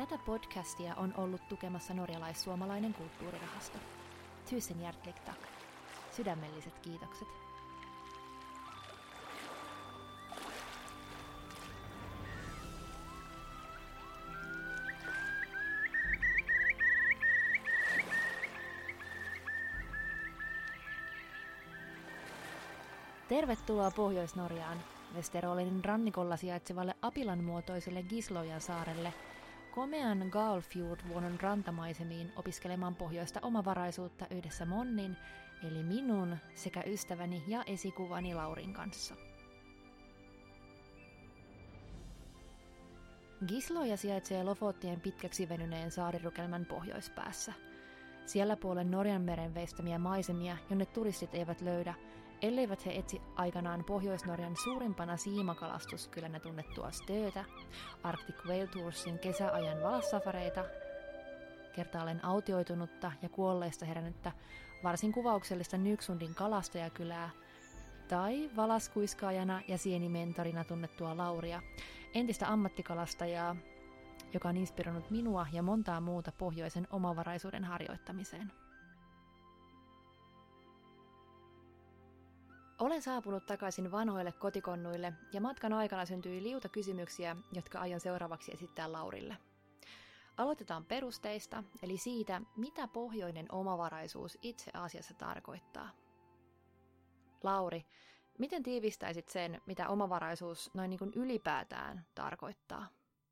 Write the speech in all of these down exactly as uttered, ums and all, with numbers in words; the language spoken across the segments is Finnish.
Tätä podcastia on ollut tukemassa norjalais-suomalainen kulttuurirahasto. Tusen hjärtligt tack. Sydämelliset kiitokset. Tervetuloa Pohjois-Norjaan, Westerolinin rannikolla sijaitsevalle Apilan muotoiselle Gislojan saarelle, komean Galfjord-vuonon rantamaisemiin opiskelemaan pohjoista omavaraisuutta yhdessä Monnin, eli minun, sekä ystäväni ja esikuvani Laurin kanssa. Gisloja sijaitsee Lofotien pitkäksi venyneen saarirukelman pohjoispäässä. Siellä puolen Norjanmeren veistämiä maisemia, jonne turistit eivät löydä, elleivät he etsi aikanaan Pohjois-Norjan suurimpana siimakalastuskylänä tunnettua Stöötä, Arctic Whale Toursin kesäajan valassafareita, kertaalleen autioitunutta ja kuolleista herännyttä varsin kuvauksellista Nyksundin kalastajakylää, tai valaskuiskaajana ja sienimentorina tunnettua Lauria, entistä ammattikalastajaa, joka on inspiroinut minua ja montaa muuta pohjoisen omavaraisuuden harjoittamiseen. Olen saapunut takaisin vanhoille kotikonnuille ja matkan aikana syntyi liuta kysymyksiä, jotka aion seuraavaksi esittää Laurille. Aloitetaan perusteista, eli siitä, mitä pohjoinen omavaraisuus itse asiassa tarkoittaa. Lauri, miten tiivistäisit sen, mitä omavaraisuus noin niin kuin ylipäätään tarkoittaa?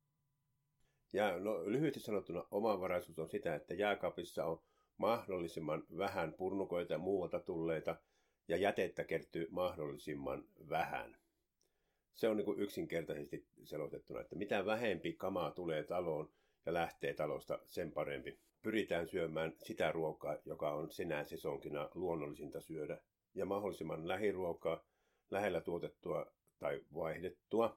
Ja no, lyhyesti sanottuna omavaraisuus on sitä, että jääkaapissa on mahdollisimman vähän purnukoita muualta tulleita ja jätettä kertyy mahdollisimman vähän. Se on niin kuin yksinkertaisesti selostettuna, että mitä vähempi kamaa tulee taloon ja lähtee talosta, sen parempi. Pyritään syömään sitä ruokaa, joka on sinä sesonkina luonnollisinta syödä, ja mahdollisimman lähiruokaa, lähellä tuotettua tai vaihdettua.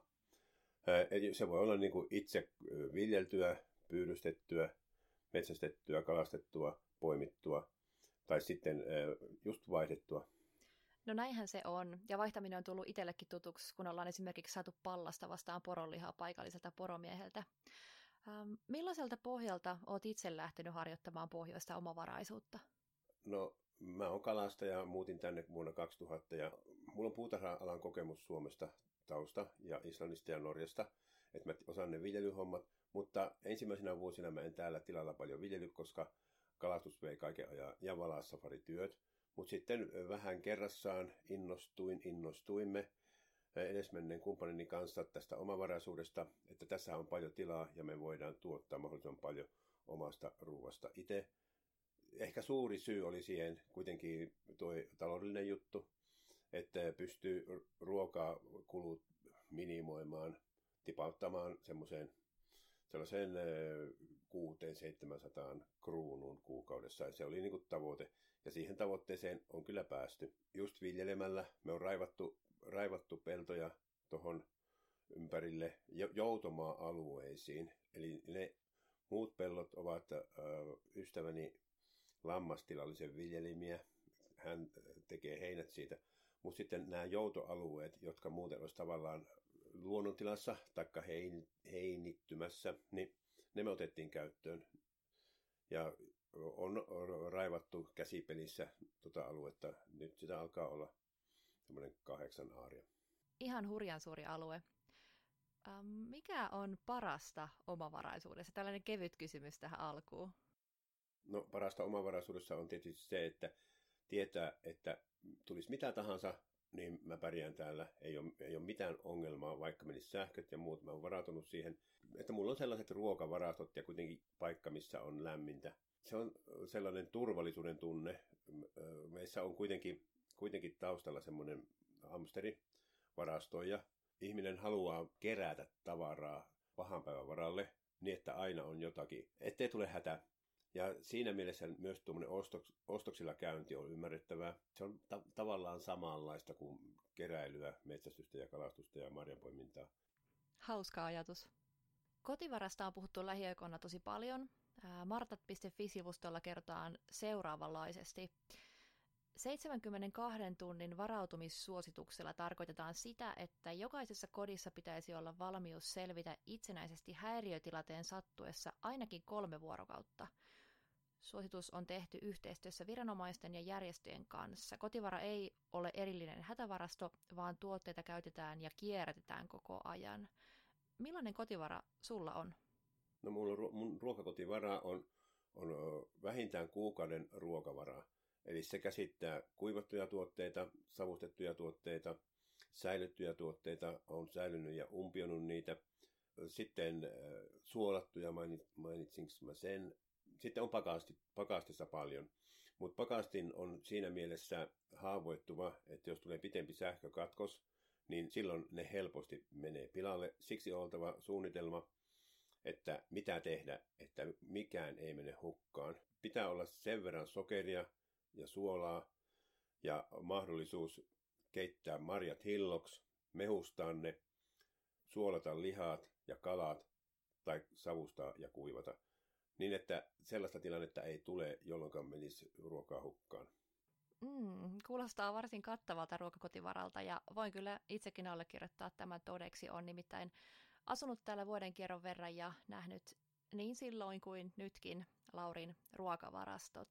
Se voi olla niin kuin itse viljeltyä, pyydystettyä, metsästettyä, kalastettua, poimittua tai sitten just vaihdettua. No näinhän se on, ja vaihtaminen on tullut itsellekin tutuksi, kun ollaan esimerkiksi saatu Pallasta vastaan poronlihaa paikalliselta poromieheltä. Ähm, millaiselta pohjalta olet itse lähtenyt harjoittamaan pohjoista omavaraisuutta? No mä oon kalastaja, muutin tänne vuonna kaksituhatta ja mulla on puutarha-alan kokemus Suomesta tausta ja Islannista ja Norjasta, että mä osaan ne viljelyhommat, mutta ensimmäisenä vuosina mä en täällä tilalla paljon viljely, koska kalastus vei kaiken ajan ja valassafarityöt. Mutta sitten vähän kerrassaan innostuin, innostuimme edesmenneen kumppanini kanssa tästä omavaraisuudesta, että tässä on paljon tilaa ja me voidaan tuottaa mahdollisimman paljon omasta ruuasta itse. Ehkä suuri syy oli siihen kuitenkin tuo taloudellinen juttu, että pystyy ruokaa kulut minimoimaan, tipauttamaan semmoiseen sellaiseen kuuteen seitsemänsataan kruunun kuukaudessa. Ja se oli niin kuin tavoite. Ja siihen tavoitteeseen on kyllä päästy. Just viljelemällä me on raivattu, raivattu peltoja tuohon ympärille joutomaa-alueisiin. Eli ne muut pellot ovat äh, ystäväni lammastilallisen viljelimiä. Hän tekee heinät siitä. Mutta sitten nämä joutoalueet, jotka muuten olisi tavallaan luonnontilassa tai heinittymässä, niin ne me otettiin käyttöön. Ja on raivattu käsipelissä tuota aluetta. Nyt sitä alkaa olla semmoinen kahdeksan aaria. Ihan hurjan suuri alue. Mikä on parasta omavaraisuudessa? Tällainen kevyt kysymys tähän alkuun. No parasta omavaraisuudessa on tietysti se, että tietää, että tulisi mitä tahansa, niin mä pärjään täällä. Ei ole, ei ole mitään ongelmaa, vaikka menisi sähköt ja muut. Mä oon varautunut siihen, että mulla on sellaiset ruokavarastot ja kuitenkin paikka, missä on lämmintä. Se on sellainen turvallisuuden tunne. Meissä on kuitenkin, kuitenkin taustalla semmoinen hamsterivarastoija. Ihminen haluaa kerätä tavaraa pahan päivän varalle niin, että aina on jotakin, ettei tule hätä. Ja siinä mielessä myös tuommoinen ostoks, ostoksilla käynti on ymmärrettävää. Se on ta- tavallaan samanlaista kuin keräilyä, metsästystä ja kalastusta ja marjanpoimintaa. Hauska ajatus. Kotivarasta on puhuttu lähiaikoina tosi paljon. martat piste fi-sivustolla kerrotaan seuraavanlaisesti. seitsemänkymmentäkaksi tunnin varautumissuosituksella tarkoitetaan sitä, että jokaisessa kodissa pitäisi olla valmius selvitä itsenäisesti häiriötilanteen sattuessa ainakin kolme vuorokautta. Suositus on tehty yhteistyössä viranomaisten ja järjestöjen kanssa. Kotivara ei ole erillinen hätävarasto, vaan tuotteita käytetään ja kierrätetään koko ajan. Millainen kotivara sulla on? No mulla, mun ruokakotivara on, on vähintään kuukauden ruokavaraa. Eli se käsittää kuivattuja tuotteita, savustettuja tuotteita, säilyttyjä tuotteita, on säilynyt ja umpionut niitä. Sitten suolattuja, mainitsinko mä sen. Sitten on pakasti, pakastissa paljon, mutta pakastin on siinä mielessä haavoittuva, että jos tulee pitempi sähkökatkos, niin silloin ne helposti menee pilalle. Siksi on oltava suunnitelma, että mitä tehdä, että mikään ei mene hukkaan. Pitää olla sen verran sokeria ja suolaa ja mahdollisuus keittää marjat hilloksi, mehustaa ne, suolata lihat ja kalat tai savustaa ja kuivata. Niin, että sellaista tilannetta ei tule, jolloin menisi ruokaa hukkaan. Mm, kuulostaa varsin kattavalta ruokakotivaralta ja voin kyllä itsekin allekirjoittaa tämän todeksi. Olen nimittäin asunut täällä vuoden kierron verran ja nähnyt niin silloin kuin nytkin Laurin ruokavarastot.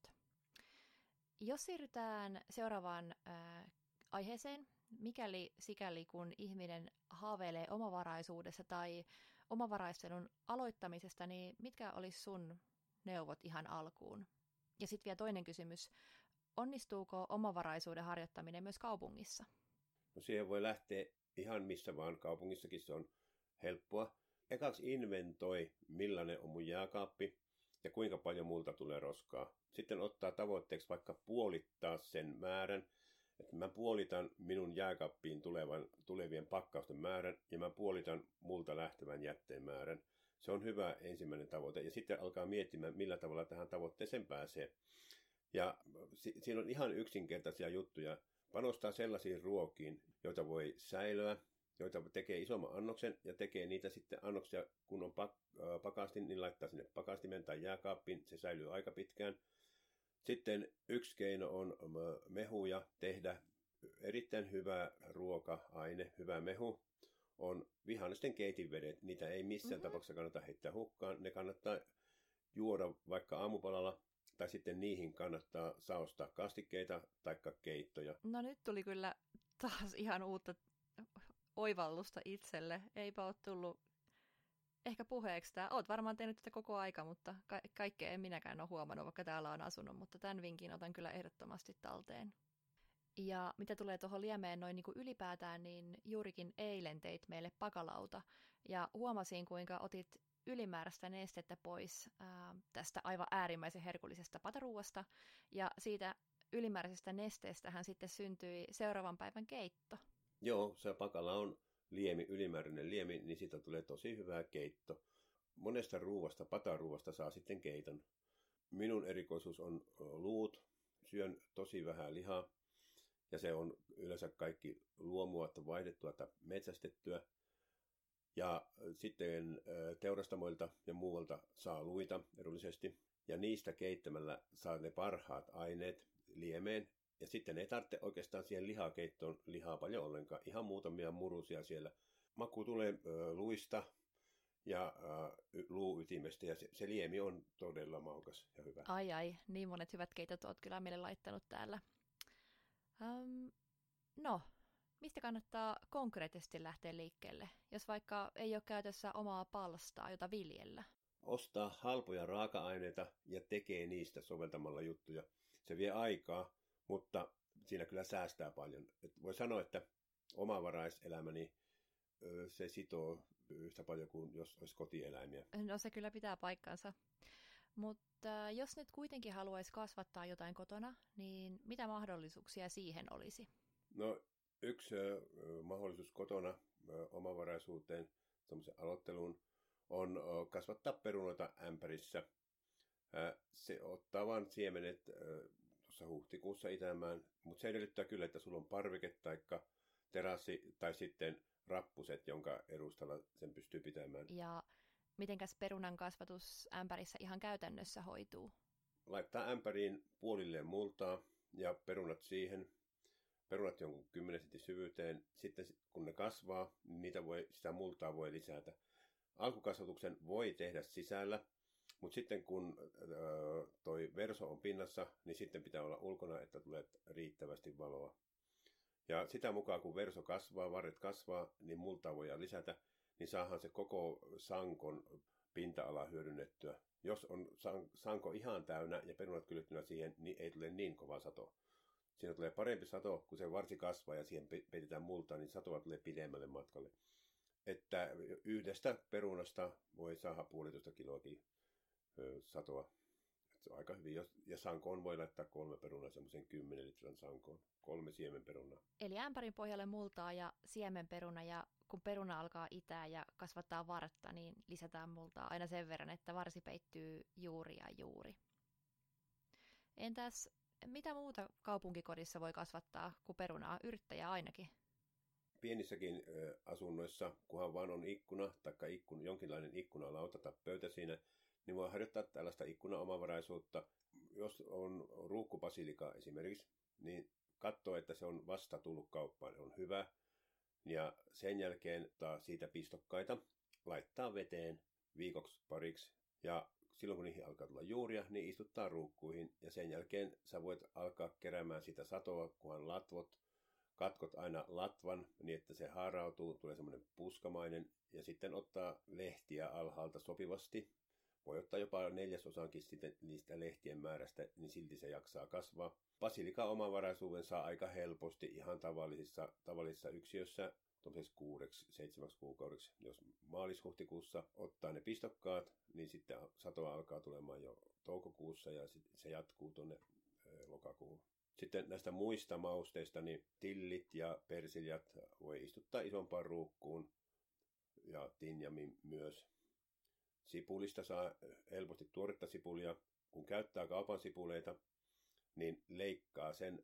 Jos siirrytään seuraavaan äh, aiheeseen, mikäli sikäli kun ihminen haaveilee omavaraisuudessa tai omavaraistelun aloittamisesta, niin mitkä olisi sun neuvot ihan alkuun? Ja sitten vielä toinen kysymys, onnistuuko omavaraisuuden harjoittaminen myös kaupungissa? No siihen voi lähteä ihan missä vaan, kaupungissakin se on helppoa. Ekaksi inventoi, millainen on mun jääkaappi ja kuinka paljon multa tulee roskaa. Sitten ottaa tavoitteeksi vaikka puolittaa sen määrän, että mä puolitan minun jääkaappiin tulevan, tulevien pakkausten määrän ja mä puolitan multa lähtevän jätteen määrän. Se on hyvä ensimmäinen tavoite. Ja sitten alkaa miettimään, millä tavalla tähän tavoitteeseen pääsee. Ja si- siinä on ihan yksinkertaisia juttuja. Panostaa sellaisiin ruokiin, joita voi säilöä, joita tekee isomman annoksen ja tekee niitä sitten annoksia, kun on pak- pakastin, niin laittaa sinne pakastimen tai jääkaappiin. Se säilyy aika pitkään. Sitten yksi keino on mehuja tehdä. Erittäin hyvä ruoka-aine, hyvä mehu on vihannesten keitinvedet. Niitä ei missään mm-hmm. tapauksessa kannata heittää hukkaan. Ne kannattaa juoda vaikka aamupalalla tai sitten niihin kannattaa saostaa kastikkeita tai keittoja. No nyt tuli kyllä taas ihan uutta oivallusta itselle. Eipä ole tullut ehkä puheeksi tämä. Oot varmaan tehnyt tätä koko aika, mutta ka- kaikkea en minäkään ole huomannut, vaikka täällä on asunut, mutta tämän vinkin otan kyllä ehdottomasti talteen. Ja mitä tulee tuohon liemeen noin niin kuin ylipäätään, niin juurikin eilen teit meille pakalauta ja huomasin, kuinka otit ylimääräistä nestettä pois ää, tästä aivan äärimmäisen herkullisesta pataruuasta ja siitä ylimääräisestä nesteestähän sitten syntyi seuraavan päivän keitto. Joo, se pakala on liemi, ylimääräinen liemi, niin siitä tulee tosi hyvä keitto. Monesta ruuasta, pataruuasta saa sitten keiton. Minun erikoisuus on luut. Syön tosi vähän lihaa. Ja se on yleensä kaikki luomua, vaihdettua tai metsästettyä. Ja sitten teurastamoilta ja muualta saa luita edullisesti. Ja niistä keittämällä saa ne parhaat aineet liemeen. Ja sitten ei tarvitse oikeastaan siihen lihakeittoon lihaa paljon ollenkaan. Ihan muutamia murusia siellä. Maku tulee ö, luista ja ö, luuytimestä ja se, se liemi on todella maukas ja hyvä. Ai ai, niin monet hyvät keitot olet kyllä meille laittanut täällä. Um, no, mistä kannattaa konkreettisesti lähteä liikkeelle, jos vaikka ei ole käytössä omaa palstaa, jota viljellä? Ostaa halpoja raaka-aineita ja tekee niistä soveltamalla juttuja. Se vie aikaa, mutta siinä kyllä säästää paljon. Et voi sanoa, että omavaraiselämäni se sitoo yhtä paljon kuin jos olisi kotieläimiä. No se kyllä pitää paikkansa. Mutta jos nyt kuitenkin haluaisi kasvattaa jotain kotona, niin mitä mahdollisuuksia siihen olisi? No yksi ö, mahdollisuus kotona ö, omavaraisuuteen, semmoisen aloitteluun, on ö, kasvattaa perunoita ämpärissä. Ö, se ottaa vain siemenet ö, tuossa huhtikuussa itämään, mutta se edellyttää kyllä, että sulla on parveke tai terassi tai sitten rappuset, jonka edustalla sen pystyy pitämään. Ja mitenkäs perunan kasvatus ämpärissä ihan käytännössä hoituu? Laittaa ämpäriin puolilleen multaa ja perunat siihen. Perunat jonkun kymmenen sentin syvyyteen. Sitten kun ne kasvaa, niin niitä voi, sitä multaa voi lisätä. Alkukasvatuksen voi tehdä sisällä, mutta sitten kun ö, toi verso on pinnassa, niin sitten pitää olla ulkona, että tulee riittävästi valoa. Ja sitä mukaan kun verso kasvaa, varret kasvaa, niin multaa voidaan lisätä, niin saadaan se koko sankon pinta-ala hyödynnettyä. Jos on sanko ihan täynnä ja perunat kyljettynä siihen, niin ei tule niin kova sato. Siinä tulee parempi sato, kun se varsi kasvaa ja siihen peitetään multaa, niin satoa tulee pidemmälle matkalle. Että yhdestä perunasta voi saada puolitoista kiloakin satoa. Se on aika hyvin. Ja sankoon voi laittaa kolme perunaa semmoisen kymmenen litran sankoon. Kolme siemenperunaa. Eli ämpärin pohjalle multaa ja siemenperuna, ja kun peruna alkaa itää ja kasvattaa vartta, niin lisätään multaa aina sen verran, että varsi peittyy juuri ja juuri. Entäs mitä muuta kaupunkikodissa voi kasvattaa kuin perunaa? Yrttejä ainakin. Pienissäkin asunnoissa, kunhan vaan on ikkuna tai ikkun, jonkinlainen ikkunalauta tai pöytä siinä, niin voi harjoittaa tällaista ikkunaomavaraisuutta. Jos on ruukkubasilika esimerkiksi, niin katsoo, että se on vasta tullut kauppaan, on hyvä. Ja sen jälkeen ottaa siitä pistokkaita, laittaa veteen viikoksi pariksi. Ja silloin kun niihin alkaa tulla juuria, niin istuttaa ruukkuihin. Ja sen jälkeen sä voit alkaa keräämään sitä satoa, kunhan latvot. Katkot aina latvan niin, että se haarautuu, tulee semmoinen puskamainen. Ja sitten ottaa lehtiä alhaalta sopivasti. Voi ottaa jopa neljäsosankin sitten niistä lehtien määrästä, niin silti se jaksaa kasvaa. Basilikan omavaraisuuden saa aika helposti ihan tavallisissa, tavallisissa yksiössä, tuollaisessa kuudeksi, seitsemäksi kuukaudeksi. Jos maalis-huhtikuussa ottaa ne pistokkaat, niin sitten satoa alkaa tulemaan jo toukokuussa ja se jatkuu tuonne lokakuuhun. Sitten näistä muista mausteista, niin tillit ja persiljat voi istuttaa isompaan ruukkuun ja tinjamin myös. Sipulista saa helposti tuoretta sipulia. Kun käyttää kaupan sipuleita, niin leikkaa sen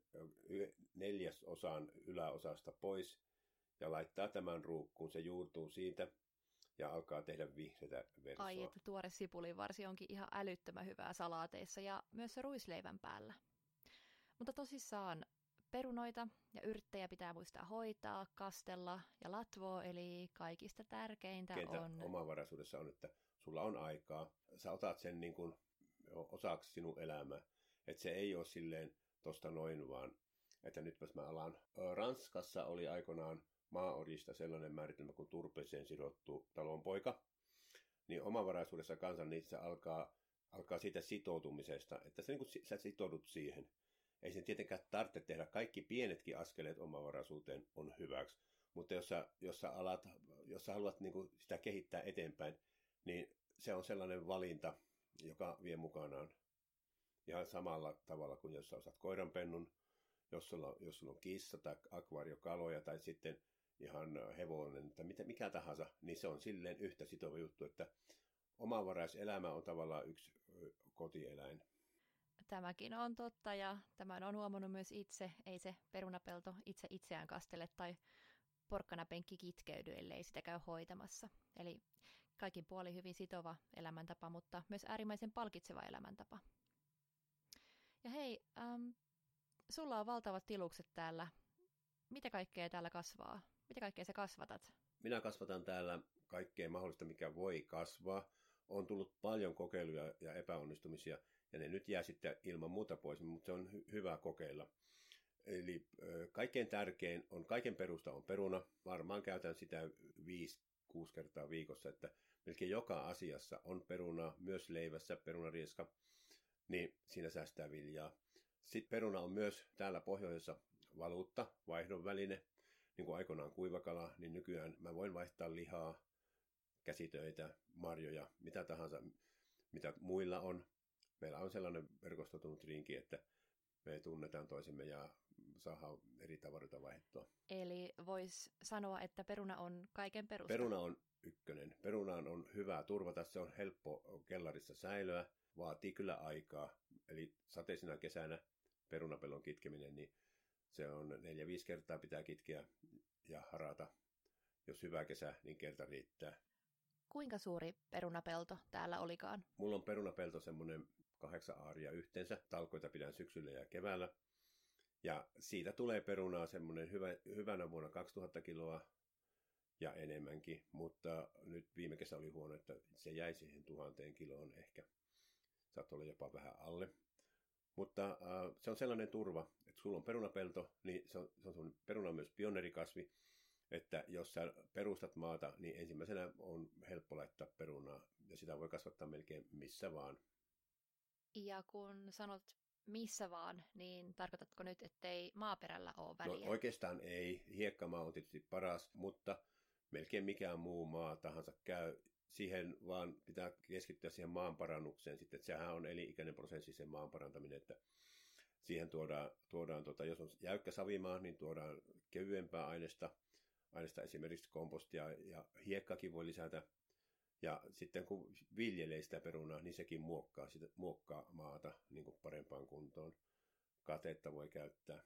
neljäsosan yläosasta pois ja laittaa tämän ruukkuun. Se juurtuu siitä ja alkaa tehdä vihreätä versoa. Ai, että tuore sipulinvarsi onkin ihan älyttömän hyvää salaateissa ja myös ruisleivän päällä. Mutta tosissaan perunoita ja yrttejä pitää muistaa hoitaa, kastella ja latvoa, eli kaikista tärkeintä Kentä on... omavaraisuudessa on, että sulla on aikaa. Sä otat sen niin kuin osaksi sinun elämää. Että se ei ole silleen tosta noin vaan, että nytpäs mä alan. Ranskassa oli aikoinaan maaorjista sellainen määritelmä kuin turpeeseen sidottu talonpoika. Niin omavaraisuudessa kansan niissä alkaa, alkaa siitä sitoutumisesta, että sä, niin kuin, sä sitoudut siihen. Ei sen tietenkään tarvitse tehdä. Kaikki pienetkin askeleet omavaraisuuteen on hyväksi. Mutta jos sä, jos sä, alat, jos sä haluat niin kuin sitä kehittää eteenpäin, niin se on sellainen valinta, joka vie mukanaan. Ihan samalla tavalla kuin jos sä osat koiranpennun, jos sulla, jos sulla on kissa tai akvaariokaloja tai sitten ihan hevonen tai mitä, mikä tahansa, niin se on silleen yhtä sitova juttu, että omavaraiselämä on tavallaan yksi kotieläin. Tämäkin on totta ja tämän on huomannut myös itse. Ei se perunapelto itse itseään kastele tai porkkanapenkki kitkeydy, ellei sitä käy hoitamassa. Eli kaikin puolin hyvin sitova elämäntapa, mutta myös äärimmäisen palkitseva elämäntapa. Ja hei, ähm, sulla on valtavat tilukset täällä. Mitä kaikkea täällä kasvaa? Mitä kaikkea sä kasvatat? Minä kasvatan täällä kaikkea mahdollista, mikä voi kasvaa. On tullut paljon kokeiluja ja epäonnistumisia, ja ne nyt jää sitten ilman muuta pois, mutta se on hy- hyvä kokeilla. Eli ö, kaikkein tärkein on, kaiken perusta on peruna. Varmaan käytän sitä viisi, kuusi kertaa viikossa, että melkein joka asiassa on perunaa, myös leivässä perunarieska, niin siinä säästää viljaa. Sitten peruna on myös täällä pohjoisessa valuutta, vaihdon väline, niin kuin aikoinaan kuivakala, niin nykyään mä voin vaihtaa lihaa, käsitöitä, marjoja, mitä tahansa, mitä muilla on. Meillä on sellainen verkostotunut rinki, että me tunnetaan toisemme ja saadaan eri tavaroita vaihdettua. Eli voisi sanoa, että peruna on kaiken perusta. Peruna on ykkönen. Perunaan on hyvä turvata, se on helppo kellarissa säilöä, vaatii kyllä aikaa. Eli sateisena kesänä perunapellon kitkeminen, niin se on neljä viisi kertaa pitää kitkeä ja harata. Jos hyvä kesä, niin kerta riittää. Kuinka suuri perunapelto täällä olikaan? Mulla on perunapelto semmoinen kahdeksan aaria yhteensä. Talkoita pidän syksyllä ja keväällä. Ja siitä tulee perunaa semmoinen hyvä, hyvänä vuonna kaksituhatta kiloa ja enemmänkin, mutta nyt viime kesä oli huono, että se jäi siihen tuhanteen kiloon ehkä. Saattoi olla jopa vähän alle. Mutta äh, se on sellainen turva, että sulla on perunapelto, niin se on, se on peruna on myös pioneerikasvi, että jos sä perustat maata, niin ensimmäisenä on helppo laittaa perunaa, ja sitä voi kasvattaa melkein missä vaan. Ja kun sanot missä vaan, niin tarkoitatko nyt, ettei maaperällä ole väliä? No oikeastaan ei. Hiekkamaa on tietysti paras, mutta melkein mikään muu maa tahansa käy. Siihen vaan pitää keskittyä siihen maanparannukseen. Sitten, että sehän on elinikäinen prosessi se maan parantaminen, että siihen tuodaan, tuodaan tuota, jos on jäykkä savimaa, niin tuodaan kevyempää aineesta, aineesta esimerkiksi kompostia ja hiekkakin voi lisätä. Ja sitten kun viljelee sitä perunaa, niin sekin muokkaa, sitä, muokkaa maata niin kuin parempaan kuntoon. Kateetta voi käyttää.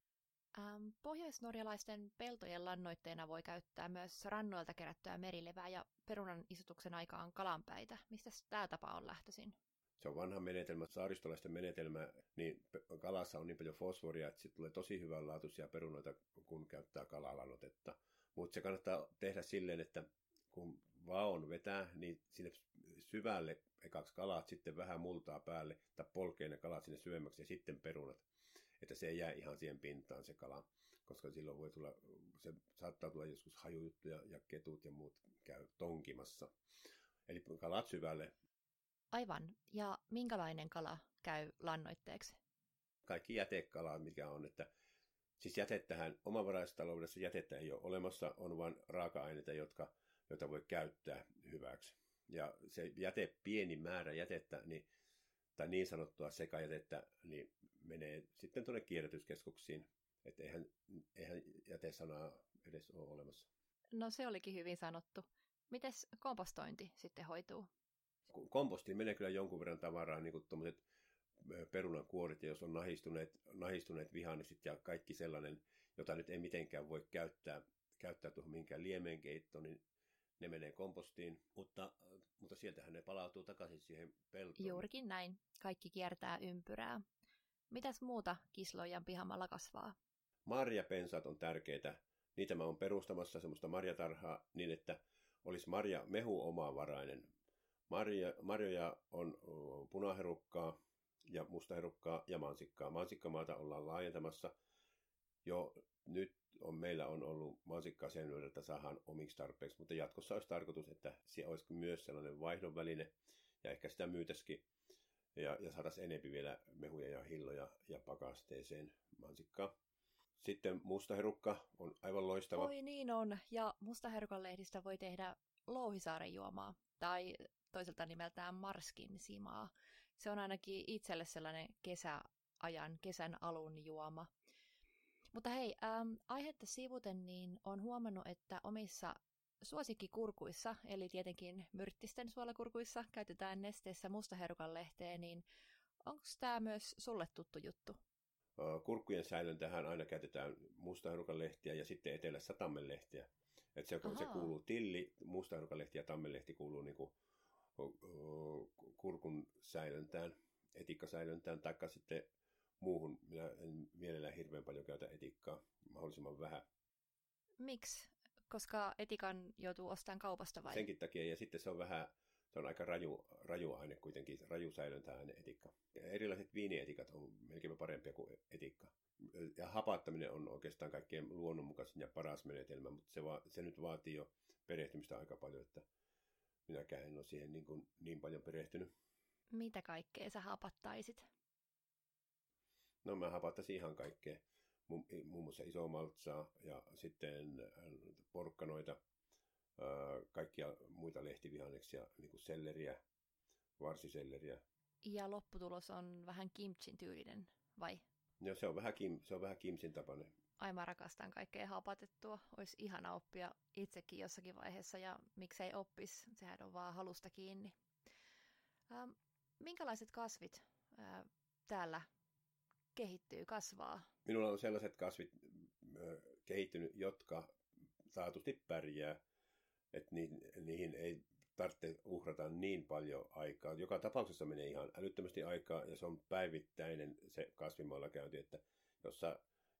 Ähm, pohjoisnorjalaisten peltojen lannoitteena voi käyttää myös rannoilta kerättyä merilevää ja perunan istutuksen aikaan kalanpäitä. Mistä tämä tapa on lähtöisin? Se on vanha menetelmä, saaristolaisten menetelmä, niin kalassa on niin paljon fosforia, että siitä tulee tosi hyvänlaatuisia perunoita, kun käyttää kalalannoitetta. Mutta se kannattaa tehdä silleen, että kun vaon vetää, niin sinne syvälle ekaksi kalat, sitten vähän multaa päälle, tai polkee ne kalat sinne syvemmäksi ja sitten perunat. Että se ei jää ihan siihen pintaan se kala, koska silloin voi tulla, se saattaa tulla joskus hajujuttuja ja ketut ja muut käy tonkimassa. Eli kalat syvälle. Aivan. Ja minkälainen kala käy lannoitteeksi? Kaikki jätekalaa, mikä on, että siis jätettähän, omavaraistaloudessa jätettä ei ole olemassa, on vain raaka-aineita, jotka, joita voi käyttää hyväksi. Ja se jäte, pieni määrä jätettä, niin, tai niin sanottua sekajätettä, niin menee sitten tuonne kierrätyskeskuksiin. Että eihän, eihän jätesanaa edes ole olemassa. No se olikin hyvin sanottu. Mites kompostointi sitten hoituu? Kompostiin menee kyllä jonkun verran tavaraa, niin kuin tuommoiset perunankuorit, ja jos on nahistuneet, nahistuneet vihannekset ja kaikki sellainen, jota nyt ei mitenkään voi käyttää, käyttää tuohon mihinkään liemeenkeittoon, niin ne menee kompostiin, mutta, mutta sieltähän ne palautuu takaisin siihen peltoon. Juurikin näin. Kaikki kiertää ympyrää. Mitäs muuta Kislojan pihamaalla kasvaa? Marjapensaat on tärkeitä. Niitä mä oon perustamassa semmoista marjatarhaa niin, että olisi marja mehu omavarainen. Marja, marjoja on punaherukkaa ja mustaherukkaa ja mansikkaa. Mansikkamaata ollaan laajentamassa. Jo nyt on, meillä on ollut mansikkaa sen verran, että saadaan omiksi tarpeeksi, mutta jatkossa olisi tarkoitus, että se olisi myös sellainen vaihdon väline ja ehkä sitä myytäisikin ja, ja saataisiin enemmän vielä mehuja ja hilloja ja pakasteeseen mansikkaa. Sitten mustaherukka on aivan loistava. Oi niin on, ja mustaherukan lehdistä voi tehdä Louhisaaren juomaa tai toiselta nimeltään Marskin simaa. Se on ainakin itselle sellainen kesäajan, kesän alun juoma. Mutta hei, ähm, aihetta sivuten niin on huomannut, että omissa suosikkikurkuissa, eli tietenkin myrttisten suolakurkuissa, käytetään nesteessä mustaherukan lehteä, niin onko tämä myös sulle tuttu juttu? Kurkkujen säilöntähän aina käytetään mustaherukan lehtiä ja sitten etelässä tammenlehtiä. Et se, se kuuluu tilli, mustaherukan lehti ja tammenlehti kuuluu niinku kurkun säilöntään, etikkasäilöntään, taikka sitten muuhun. Minä en mielellään hirveän paljon käytä etikkaa, mahdollisimman vähän. Miksi? Koska etikan joutuu ostamaan kaupasta vai? Senkin takia, ja sitten se on vähän, se on aika raju, raju aine kuitenkin, raju säilöntäaine etikka. Erilaiset viinietikat on melkein parempia kuin etikka. Ja hapattaminen on oikeastaan kaikkein luonnonmukaisin ja paras menetelmä, mutta se, va, se nyt vaatii jo perehtymistä aika paljon, että minäkään en ole siihen niin, kuin, niin paljon perehtynyt. Mitä kaikkea sä hapattaisit? No mä hapattaisin ihan kaikkea. Muun muassa isoa maltsaa ja sitten porkkanoita, kaikkia muita lehtivihanneksia, niin kuin selleriä, varsiselleriä. Ja lopputulos on vähän kimchin tyylinen, vai? Joo, se on vähän, kim, se on vähän kimchin tapainen. Ai mä rakastan kaikkea hapatettua. Olisi ihana oppia itsekin jossakin vaiheessa, ja miksei oppis, sehän on vaan halusta kiinni. Ähm, minkälaiset kasvit äh, täällä kehittyy, kasvaa? Minulla on sellaiset kasvit äh, kehittynyt, jotka taatusti pärjää, että niihin, niihin ei tarvitse uhrata niin paljon aikaa. Joka tapauksessa menee ihan älyttömästi aikaa, ja se on päivittäinen se kasvimaalla käynti, että jos sä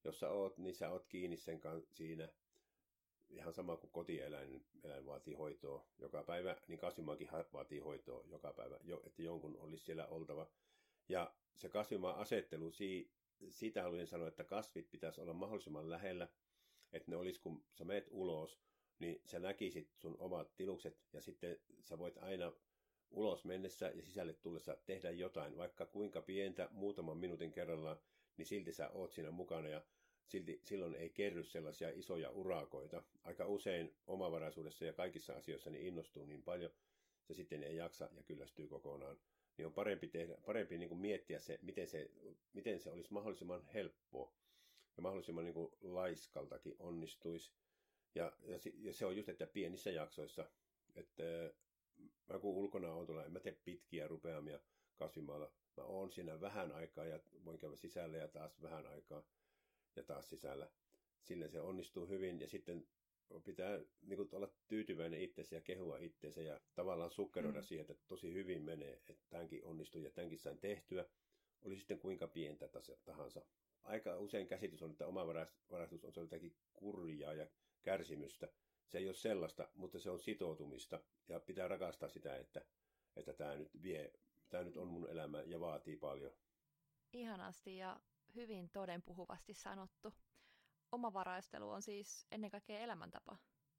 Jos sä oot, niin sä oot kiinni sen kanssa siinä. Ihan sama kuin kotieläin eläin vaatii hoitoa joka päivä, niin kasvimaakin vaatii hoitoa joka päivä, jo, että jonkun olisi siellä oltava. Ja se kasvimaan asettelu, siitä haluan sanoa, että kasvit pitäisi olla mahdollisimman lähellä, että ne olisi, kun sä meet ulos, niin sä näkisit sun omat tilukset ja sitten sä voit aina ulos mennessä ja sisälle tullessa tehdä jotain, vaikka kuinka pientä muutaman minuutin kerrallaan, niin silti sä oot siinä mukana ja silti silloin ei kerry sellaisia isoja urakoita. Aika usein omavaraisuudessa ja kaikissa asioissa niin innostuu niin paljon, se sitten ei jaksa ja kyllästyy kokonaan. Niin on parempi, tehdä, parempi niin kuin miettiä se miten, se, miten se olisi mahdollisimman helppoa ja mahdollisimman niin kuin laiskaltakin onnistuisi. Ja, ja, ja se on just, että pienissä jaksoissa, että mä kun ulkona on tuolla, en mä tee pitkiä rupeamia kasvimaalla. Mä oon siinä vähän aikaa ja voin käydä sisällä ja taas vähän aikaa ja taas sisällä. Sillä se onnistuu hyvin ja sitten pitää niin kuin, olla tyytyväinen itseensä ja kehua itseensä ja tavallaan sukkeroida mm. siihen, että tosi hyvin menee, että tämänkin onnistui ja tämänkin sain tehtyä. Oli sitten kuinka pientä tahansa. Aika usein käsitys on, että omavaraisuus on jotakin kurjaa ja kärsimystä. Se ei ole sellaista, mutta se on sitoutumista ja pitää rakastaa sitä, että, että tämä nyt vie, tämä nyt on mun elämä ja vaatii paljon. Ihanasti ja hyvin todenpuhuvasti sanottu. Omavaraistelu on siis ennen kaikkea elämäntapa.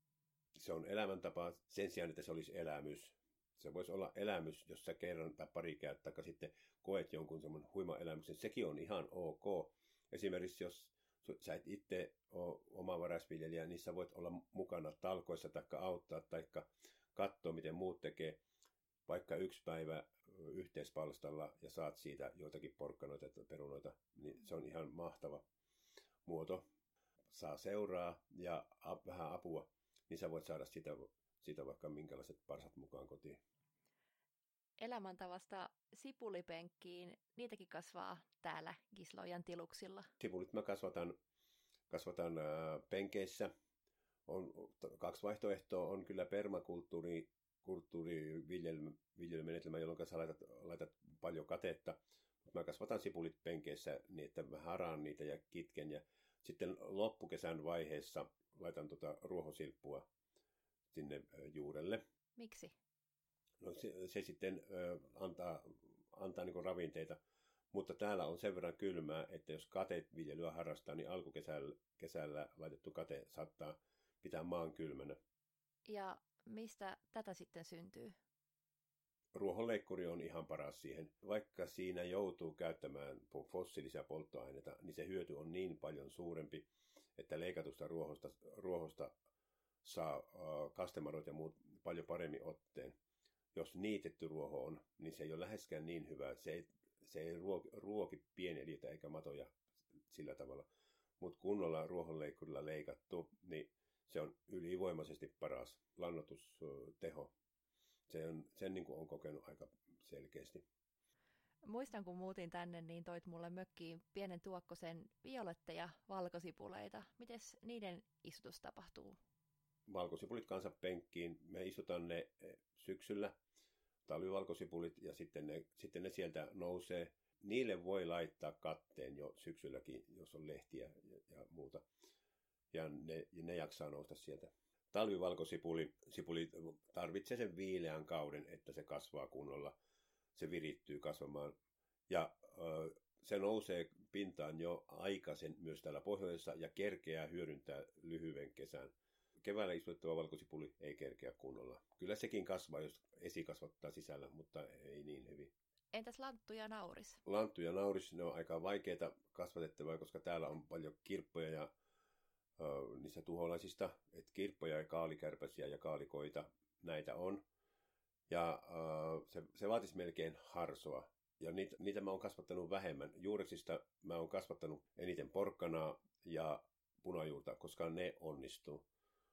Se on elämäntapa sen sijaan, että se olisi elämys. Se voisi olla elämys, jos sä kerran tai pari käyt, tai sitten koet jonkun semmoinen huima elämyksen. Sekin on ihan ok. Esimerkiksi jos sä et itse ole omavaraisviljelijä, niin sä voit olla mukana talkoissa tai auttaa tai katsoa, miten muut tekee. Vaikka yksi päivä yhteispalstalla ja saat siitä joitakin porkkanoita tai perunoita, niin se on ihan mahtava muoto. Saa seuraa ja vähän apua, niin sä voit saada sitä, sitä vaikka minkälaiset parsat mukaan kotiin. Elämäntavasta sipulipenkkiin, niitäkin kasvaa täällä Gislojan tiluksilla. Sipulit mä kasvatan, kasvatan ää, penkeissä. On kaksi vaihtoehtoa. On kyllä permakulttuuri, kulttuuriviljelymenetelmä, jolloin sä laitat, laitat paljon katetta. Mutta mä kasvatan sipulit penkeissä niin, että mä haraan niitä ja kitken. Ja sitten loppukesän vaiheessa laitan tuota ruohosilppua sinne juurelle. Miksi? No se, se sitten ö, antaa, antaa niin kuin ravinteita, mutta täällä on sen verran kylmää, että jos kateviljelyä harrastaa, niin alkukesällä kesällä laitettu kate saattaa pitää maan kylmänä. Ja mistä tätä sitten syntyy? Ruohonleikkuri on ihan paras siihen. Vaikka siinä joutuu käyttämään fossiilisia polttoaineita, niin se hyöty on niin paljon suurempi, että leikatusta ruohosta, ruohosta saa kastemarot ja muut paljon paremmin otteen. Jos niitetty ruoho on, niin se ei ole läheskään niin hyvä. Se ei, se ei ruoki, ruoki pieneliöitä eikä matoja sillä tavalla. Mutta kunnolla ruohonleikkurilla leikattu, niin se on ylivoimaisesti paras lannoitusteho. Se on, sen niin kuin on kokenut aika selkeästi. Muistan, kun muutin tänne, niin toit mulle mökkiin pienen tuokkosen violetteja valkosipuleita. Mites niiden istutus tapahtuu? Valkosipulit kanssa penkkiin. Me istutaan ne syksyllä, talvivalkosipulit, ja sitten ne, sitten ne sieltä nousee. Niille voi laittaa katteen jo syksylläkin, jos on lehtiä ja, ja muuta. Ja ne, ja ne jaksaa nousta sieltä. Talvivalkosipuli sipuli tarvitsee sen viileän kauden, että se kasvaa kunnolla. Se virittyy kasvamaan. Ja ö, se nousee pintaan jo aikaisen myös täällä pohjoisessa ja kerkeää hyödyntää lyhyen kesän. Keväällä istutettava valkosipuli ei kerkeä kunnolla. Kyllä sekin kasvaa, jos esi kasvattaa sisällä, mutta ei niin hyvin. Entäs lanttu ja nauris? Lanttu ja nauris, ne on aika vaikeita kasvatettavaa, koska täällä on paljon kirppoja ja ö, niistä tuholaisista. Et kirppoja ja kaalikärpäsiä ja kaalikoita, näitä on. Ja ö, se, se vaatisi melkein harsoa. Ja niitä, niitä mä oon kasvattanut vähemmän. Juureksista mä oon kasvattanut eniten porkkanaa ja punajuurta, koska ne onnistuu.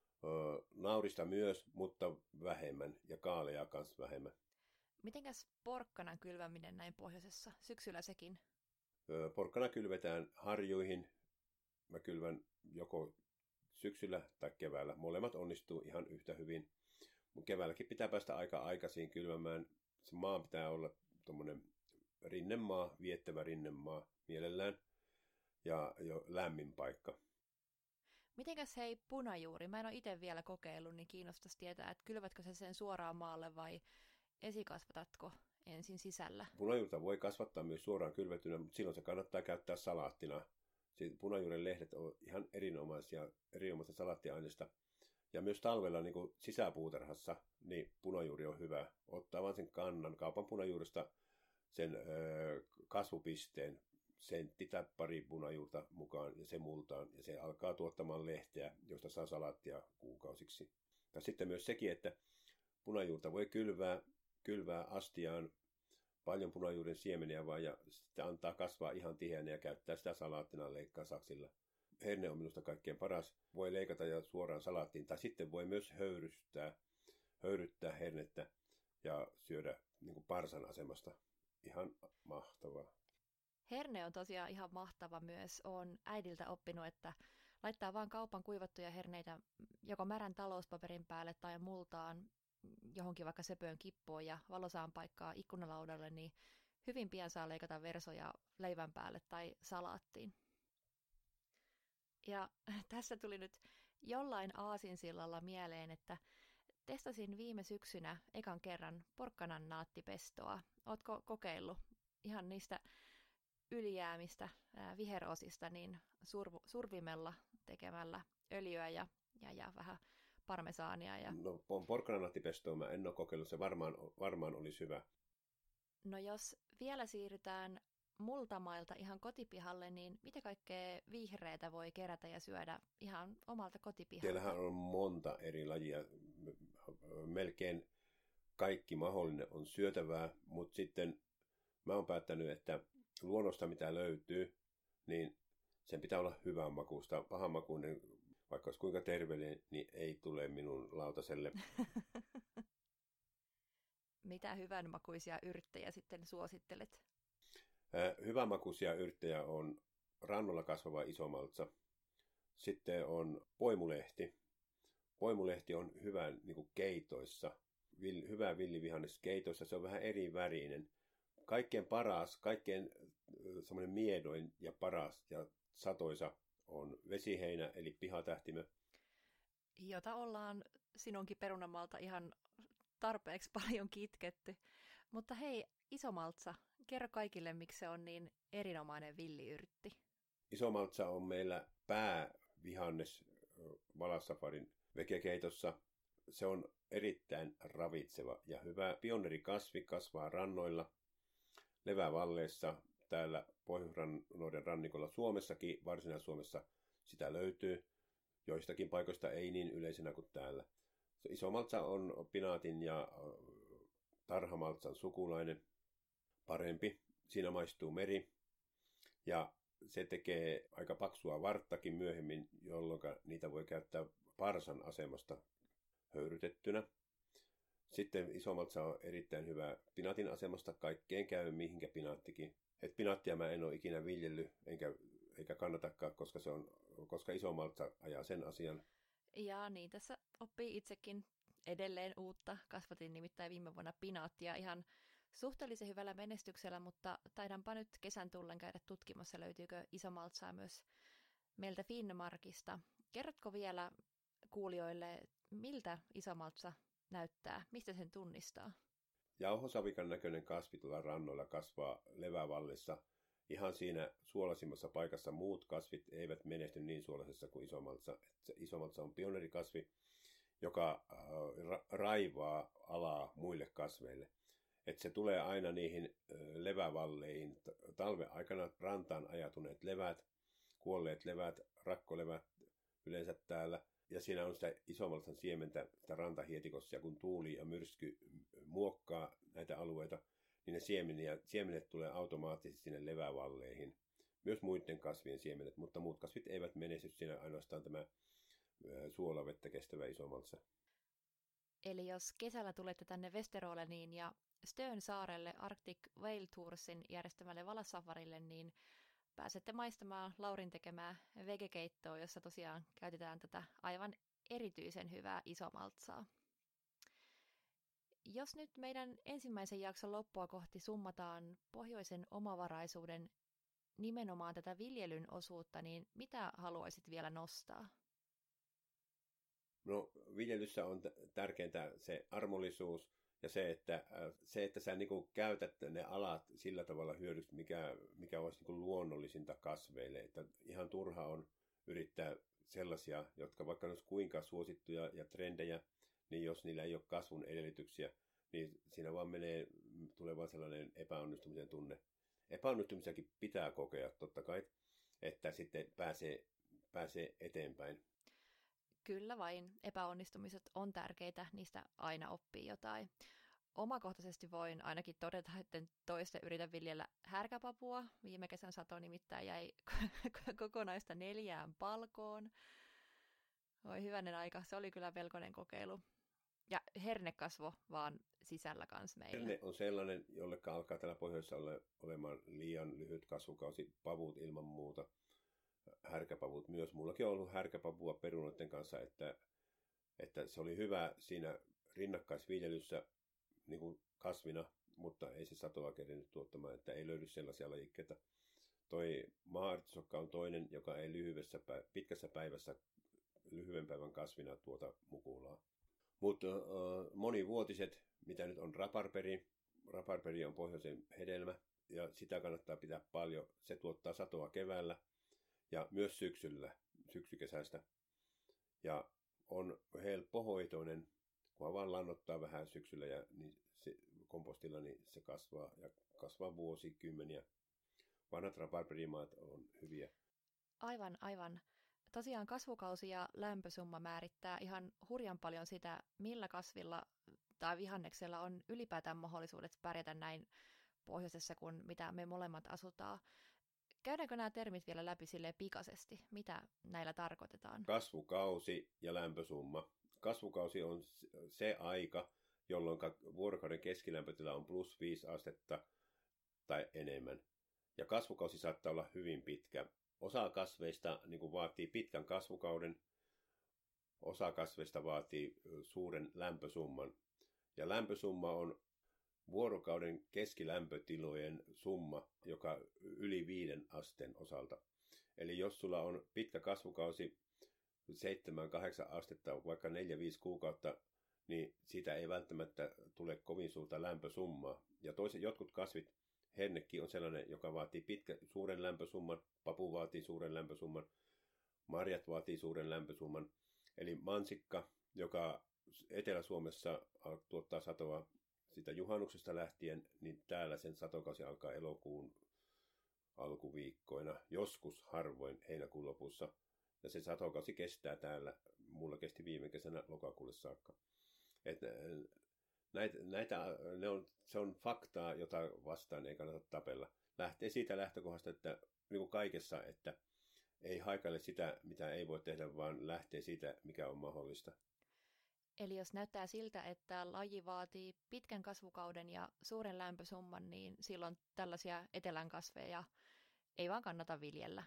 Naurista myös, mutta vähemmän, ja kaaleja myös vähemmän. Mitenkäs porkkanan kylväminen näin pohjoisessa? Syksyllä sekin? Porkkana kylvetään harjuihin. Mä kylvän joko syksyllä tai keväällä. Molemmat onnistuu ihan yhtä hyvin. Mun keväälläkin pitää päästä aika aikaisin kylvämään. Se maa pitää olla tommonen rinnemaa, viettävä rinnemaa mielellään. ja jo lämmin paikka. Mitenkäs hei punajuuri? Mä en ole itse vielä kokeillut, niin kiinnostaisi tietää, että kylvätkö se sen suoraan maalle vai esikasvatatko ensin sisällä? Punajuurta voi kasvattaa myös suoraan kylvetynä, mutta silloin se kannattaa käyttää salaattina. Siitä punajuuren lehdet on ihan erinomaisia, erinomaista salaattiaineista. Ja myös talvella niin kuin sisäpuutarhassa niin punajuuri on hyvä. Ottaa vain sen kannan kaupan punajuuresta sen ö, kasvupisteen, sentti tai pari punajuurta mukaan ja se multaan. Ja se alkaa tuottamaan lehteä, josta saa salaattia kuukausiksi. Ja sitten myös sekin, että punajuurta voi kylvää, kylvää astiaan paljon punajuuren siemeniä vaan ja sitten antaa kasvaa ihan tiheänä ja käyttää sitä salaattina leikkaa saksilla. Herne on minusta kaikkein paras. Voi leikata ja suoraan salaattiin tai sitten voi myös höyrystää, höyryttää hernettä ja syödä niin kuin parsan asemasta. Ihan mahtavaa. Herne on tosiaan ihan mahtava myös. Olen äidiltä oppinut, että laittaa vaan kaupan kuivattuja herneitä joko märän talouspaperin päälle tai multaan johonkin vaikka söpöön kippoon ja valosaan paikkaa ikkunalaudalle, niin hyvin pian saa leikata versoja leivän päälle tai salaattiin. Ja tässä tuli nyt jollain aasinsillalla mieleen, että testasin viime syksynä ekan kerran porkkanan naattipestoa. Ootko kokeillut ihan niistä ylijäämistä ää, viherosista niin surv- survimella tekemällä öljyä ja, ja, ja vähän parmesaania? Ja... No porkkanan naattipestoa mä en ole kokeillut, se varmaan, varmaan olisi hyvä. No jos vielä siirrytään multamailta ihan kotipihalle, niin mitä kaikkea vihreätä voi kerätä ja syödä ihan omalta kotipihalta? Siellähän on monta eri lajia. Melkein kaikki mahdollinen on syötävää, mutta sitten mä oon päättänyt, että luonnosta mitä löytyy, niin sen pitää olla hyvän makuusta. Pahan makuinen, vaikka olisi kuinka terveellinen, niin ei tule minun lautaselle. Mitä hyvänmakuisia yrttejä sitten suosittelet? Hyvänmakuisia yrttejä on rannolla kasvava isomaltsa. Sitten on poimulehti. Poimulehti on hyvä niin kuin keitoissa. Vill, hyvä villivihannes keitoissa. Se on vähän eri värinen. Kaikkein paras, kaikkein semmoinen miedoin ja paras ja satoisa on vesiheinä eli pihatähtimö. Jota ollaan sinunkin perunamalta ihan tarpeeksi paljon kitketty. Mutta hei, isomaltsa, kerro kaikille, miksi se on niin erinomainen villiyrtti. Isomaltsa on meillä päävihannes Valassafarin vegekeitossa. Se on erittäin ravitseva ja hyvä pioneerikasvi, kasvaa rannoilla, levävalleissa, täällä Pohjois-Noiden rannikolla Suomessakin, Varsinais-Suomessa sitä löytyy. Joistakin paikoista ei niin yleisenä kuin täällä. Isomaltsa on pinaatin ja tarhamaltsan sukulainen, parempi. Siinä maistuu meri ja se tekee aika paksua varttakin myöhemmin, jolloin niitä voi käyttää parsan asemasta höyrytettynä. Sitten isomaltsa on erittäin hyvä pinaatin asemasta, kaikkeen käy mihinkä pinaattikin. Et pinaattia mä en ole ikinä viljellyt, enkä, eikä kannatakaan, koska, se on, koska isomaltsa ajaa sen asian. Ja niin tässä oppii itsekin edelleen uutta. Kasvatin nimittäin viime vuonna pinaattia ihan suhteellisen hyvällä menestyksellä, mutta taidanpa nyt kesän tullen käydä tutkimassa, löytyykö isomaltsaa myös meiltä Finnmarkista. Kerrotko vielä kuulijoille, miltä isomaltsa näyttää, mistä sen tunnistaa? Jauhosavikan näköinen kasvi tuolla rannoilla kasvaa levävallissa. Ihan siinä suolaisimmassa paikassa muut kasvit eivät menesty niin suolaisessa kuin isomaltsa. Isomaltsa on pioneerikasvi, joka ra- raivaa alaa muille kasveille. Et se tulee aina niihin levävalleihin. Talven aikana rantaan ajatuneet levät, kuolleet levät, rakkolevät yleensä täällä. Ja siinä on sitä isomaltsan siementä, sitä rantahietikossa, kun tuuli ja myrsky muokkaa näitä alueita, niin ne siemeniä, siemenet tulee automaattisesti sinne levävalleihin. Myös muiden kasvien siemenet, mutta muut kasvit eivät menesty siinä, ainoastaan tämä suolavettä kestävä isomaltsa. Eli jos kesällä tulette tänne Westeroleniin ja Stön saarelle Arctic Whale Toursin järjestämälle Valassafarille, niin pääsette maistamaan Laurin tekemää vegekeittoa, jossa tosiaan käytetään tätä aivan erityisen hyvää isomaltsaa. Jos nyt meidän ensimmäisen jakson loppua kohti summataan pohjoisen omavaraisuuden nimenomaan tätä viljelyn osuutta, niin mitä haluaisit vielä nostaa? No viljelyssä on t- tärkeintä se armollisuus ja se, että, se, että sä niin kuin käytät ne alat sillä tavalla hyödyksi, mikä, mikä olisi niin kuin luonnollisinta kasveille. Että ihan turha on yrittää sellaisia, jotka vaikka olisi kuinka suosittuja ja trendejä, niin jos niillä ei ole kasvun edellytyksiä, niin siinä vaan menee, tulee vaan sellainen epäonnistumisen tunne. Epäonnistumisiakin pitää kokea totta kai, että sitten pääsee, pääsee eteenpäin. Kyllä vain, epäonnistumiset on tärkeitä, niistä aina oppii jotain. Omakohtaisesti voin ainakin todeta, että toista yritän viljellä härkäpapua. Viime kesän sato nimittäin jäi kokonaista neljään palkoon. Oi hyvänen aika, se oli kyllä melkoinen kokeilu. Ja hernekasvo vaan sisällä kans meillä. Herne on sellainen, jolle alkaa täällä pohjoisessa ole, olemaan liian lyhyt kasvukausi, pavut ilman muuta. Härkäpavut myös. Mullakin on ollut härkäpavua perunoiden kanssa, että, että se oli hyvä siinä rinnakkaisviljelyssä niin kuin kasvina, mutta ei se satoa kerennyt tuottamaan, että ei löydy sellaisia lajikkeita. Toi maa-artisokka on toinen, joka ei lyhyessä, pitkässä päivässä lyhyen päivän kasvina tuota mukulaa. Mutta äh, monivuotiset, mitä nyt on raparperi, raparperi on pohjoisen hedelmä ja sitä kannattaa pitää paljon. Se tuottaa satoa keväällä ja myös syksyllä, syksykesästä. Ja on helppohoitoinen, kunhan vaan lannottaa vähän syksyllä ja niin se, kompostilla, niin se kasvaa ja kasvaa vuosikymmeniä. Vanhat raparperimaat on hyviä. Aivan, aivan. Tosiaan kasvukausi ja lämpösumma määrittää ihan hurjan paljon sitä, millä kasvilla tai vihanneksella on ylipäätään mahdollisuudet pärjätä näin pohjoisessa kuin mitä me molemmat asutaan. Käydäänkö nämä termit vielä läpi silleen pikaisesti? Mitä näillä tarkoitetaan? Kasvukausi ja lämpösumma. Kasvukausi on se aika, jolloin vuorokauden keskilämpötila on plus viisi astetta tai enemmän. Ja kasvukausi saattaa olla hyvin pitkä. Osa kasveista niin kuin vaatii pitkän kasvukauden, osa kasveista vaatii suuren lämpösumman. Ja lämpösumma on vuorokauden keskilämpötilojen summa, joka yli viiden asteen osalta. Eli jos sulla on pitkä kasvukausi, seitsemän kahdeksan astetta, vaikka neljä viisi kuukautta, niin siitä ei välttämättä tule kovin suurta lämpösummaa. Ja toiset, jotkut kasvit, hernekki on sellainen, joka vaatii pitkä, suuren lämpösumman, papu vaatii suuren lämpösumman, marjat vaatii suuren lämpösumman. Eli mansikka, joka Etelä-Suomessa tuottaa satoa sitä juhannuksesta lähtien, niin täällä sen satokausi alkaa elokuun alkuviikkoina, joskus harvoin heinäkuun lopussa. Ja se satokausi kestää täällä, mulla kesti viime kesänä lokakuulle saakka. Et näitä, näitä, ne on, se on faktaa, jota vastaan ei kannata tapella. Lähtee siitä lähtökohdasta, että niin kuin kaikessa, että ei haikaile sitä, mitä ei voi tehdä, vaan lähtee siitä, mikä on mahdollista. Eli jos näyttää siltä, että laji vaatii pitkän kasvukauden ja suuren lämpösumman, niin silloin tällaisia etelän kasveja ei vaan kannata viljellä.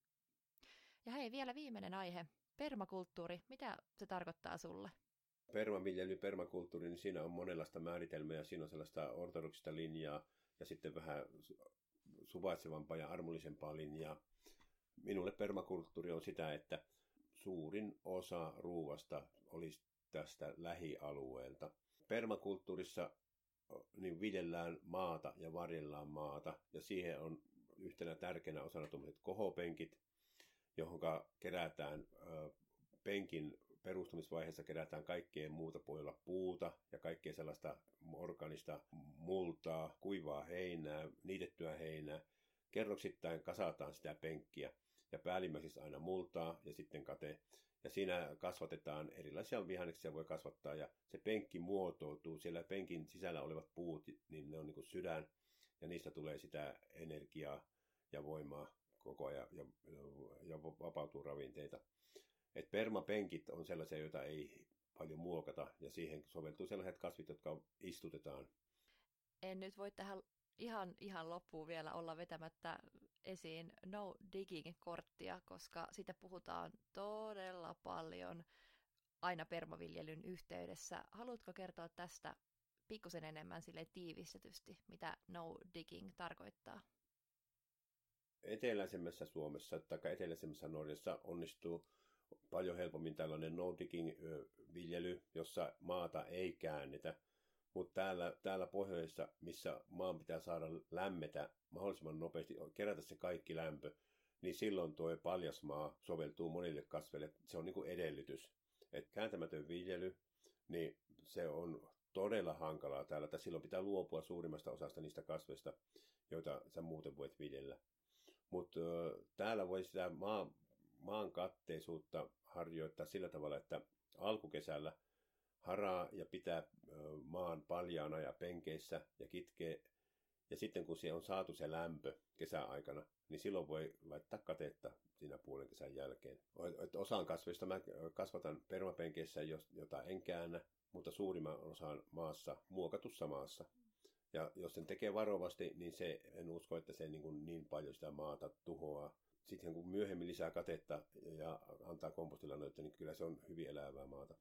Ja hei, vielä viimeinen aihe. Permakulttuuri. Mitä se tarkoittaa sulle? Permaviljely, permakulttuuri, niin siinä on monenlaista määritelmää. Siinä on sellaista ortodoksista linjaa ja sitten vähän suvaitsevampaa ja armollisempaa linjaa. Minulle permakulttuuri on sitä, että suurin osa ruuasta olisi tästä lähialueelta. Permakulttuurissa niin viljellään maata ja varjellaan maata, ja siihen on yhtenä tärkeänä osana tuommoiset kohopenkit, johon kerätään penkin perustumisvaiheessa kerätään kaikkea muuta puolella puuta ja kaikkea sellaista organista multaa, kuivaa heinää, niitettyä heinää. Kerroksittain kasataan sitä penkkiä ja päällimmäiseksi aina multaa ja sitten kate. Ja siinä kasvatetaan, erilaisia vihanneksia voi kasvattaa ja se penkki muotoutuu. Siellä penkin sisällä olevat puut, niin ne on niin kuin sydän ja niistä tulee sitä energiaa ja voimaa koko ajan ja, ja vapautuu ravinteita. Et permapenkit on sellaisia, joita ei paljon muokata ja siihen soveltuu sellaiset kasvit, jotka istutetaan. En nyt voi tähän ihan, ihan loppuun vielä olla vetämättä esiin no digging-korttia, koska sitä puhutaan todella paljon aina permaviljelyn yhteydessä. Haluatko kertoa tästä pikkusen enemmän sille tiivistetysti, mitä no digging tarkoittaa? eteläisemmässä Suomessa tai eteläisemmässä Norjassa onnistuu paljon helpommin tällainen no-digging-viljely, jossa maata ei käännetä. Mutta täällä, täällä pohjoisessa, missä maan pitää saada lämmetä mahdollisimman nopeasti, kerätä se kaikki lämpö, niin silloin tuo paljas maa soveltuu monille kasveille. Se on niin kuin edellytys. Et kääntämätön viljely, niin se on todella hankalaa täällä, että silloin pitää luopua suurimmasta osasta niistä kasveista, joita sä muuten voit viljellä. Mutta täällä voi sitä maa, maan katteisuutta harjoittaa sillä tavalla, että alkukesällä haraa ja pitää maan paljaana ja penkeissä ja kitkee. Ja sitten kun siihen on saatu se lämpö kesäaikana, niin silloin voi laittaa katetta siinä puolen kesän jälkeen. Osaan kasveista mä kasvatan permapenkeissä, jota en käännä, mutta suurimman osan maassa, muokatussa maassa. Ja jos sen tekee varovasti, niin se, en usko, että se niin, niin paljon sitä maata tuhoaa. Sitten kun myöhemmin lisää katetta ja antaa kompostilla, niin kyllä se on hyvin elävää maata.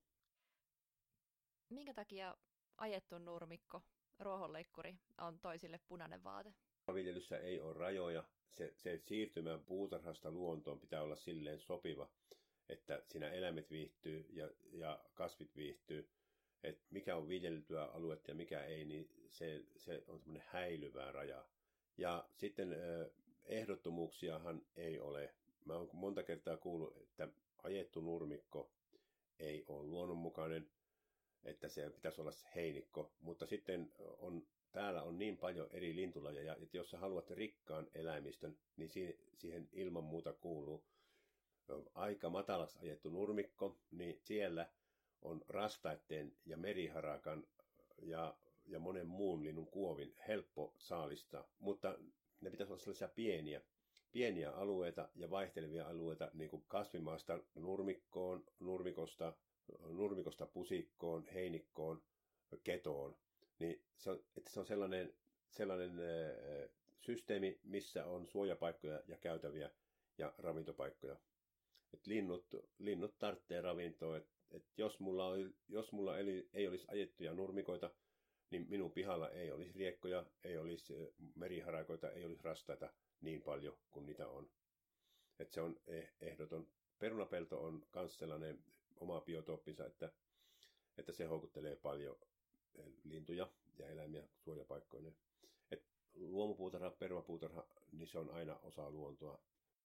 Minkä takia ajettu nurmikko, ruohonleikkuri, on toisille punainen vaate? Viljelyssä ei ole rajoja. Se, se siirtymä puutarhasta luontoon pitää olla silleen sopiva, että siinä eläimet viihtyy ja, ja kasvit viihtyy. Että mikä on viljelytyä aluetta ja mikä ei, niin se, se on semmoinen häilyvä raja. Ja sitten ehdottomuuksiahan ei ole. Mä oon monta kertaa kuullut, että ajettu nurmikko ei ole luonnonmukainen, että se pitäisi olla heinikko, mutta sitten on, täällä on niin paljon eri lintulajeja, että jos sä haluat rikkaan eläimistön, niin siihen ilman muuta kuuluu aika matalaksi ajettu nurmikko, niin siellä on rastaitteen ja meriharakan ja, ja monen muun linnun kuovin helppo saalistaa, mutta ne pitäisi olla sellaisia pieniä, pieniä alueita ja vaihtelevia alueita, niin kuin kasvimaasta nurmikkoon, nurmikosta nurmikosta pusikkoon, heinikkoon, ketoon, niin se on, että se on sellainen, sellainen äh, systeemi, missä on suojapaikkoja ja käytäviä ja ravintopaikkoja. Et linnut, linnut tarvitsee ravintoa. Et, et jos mulla, on, jos mulla eli, ei olisi ajettuja nurmikoita, niin minun pihalla ei olisi riekkoja, ei olisi meriharakoita, ei olisi rastaita niin paljon kuin niitä on. Et se on ehdoton. Perunapelto on myös sellainen oma biotooppinsa, että, että se houkuttelee paljon lintuja ja eläimiä suojapaikkoineen. Et luomupuutarha, permapuutarha, niin se on aina osa luontoa.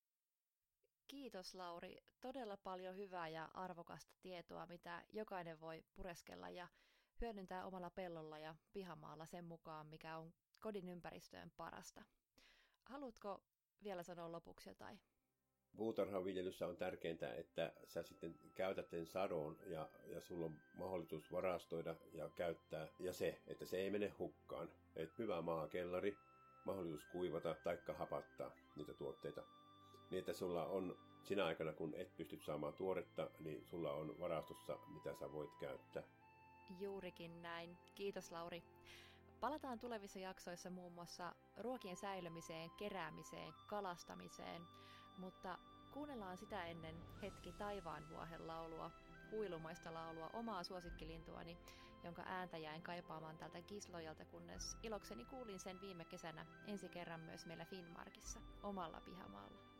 Kiitos Lauri. Todella paljon hyvää ja arvokasta tietoa, mitä jokainen voi pureskella ja hyödyntää omalla pellolla ja pihamaalla sen mukaan, mikä on kodin ympäristöön parasta. Haluatko vielä sanoa lopuksi jotain? Puutarhaviljelyssä on tärkeintä, että sä sitten käytät sen sadon ja, ja sulla on mahdollisuus varastoida ja käyttää. Ja se, että se ei mene hukkaan. Et hyvä maakellari, mahdollisuus kuivata tai hapattaa niitä tuotteita. Niin, että sulla on sinä aikana, kun et pysty saamaan tuoretta, niin sulla on varastossa, mitä sä voit käyttää. Juurikin näin. Kiitos Lauri. Palataan tulevissa jaksoissa muun muassa ruokien säilymiseen, keräämiseen, kalastamiseen, mutta kuunnellaan sitä ennen hetki taivaanvuohen laulua, kuilumaista laulua, omaa suosikkilintuani, jonka ääntä jäin kaipaamaan tältä Gislojalta, kunnes ilokseni kuulin sen viime kesänä ensi kerran myös meillä Finnmarkissa, omalla pihamaalla.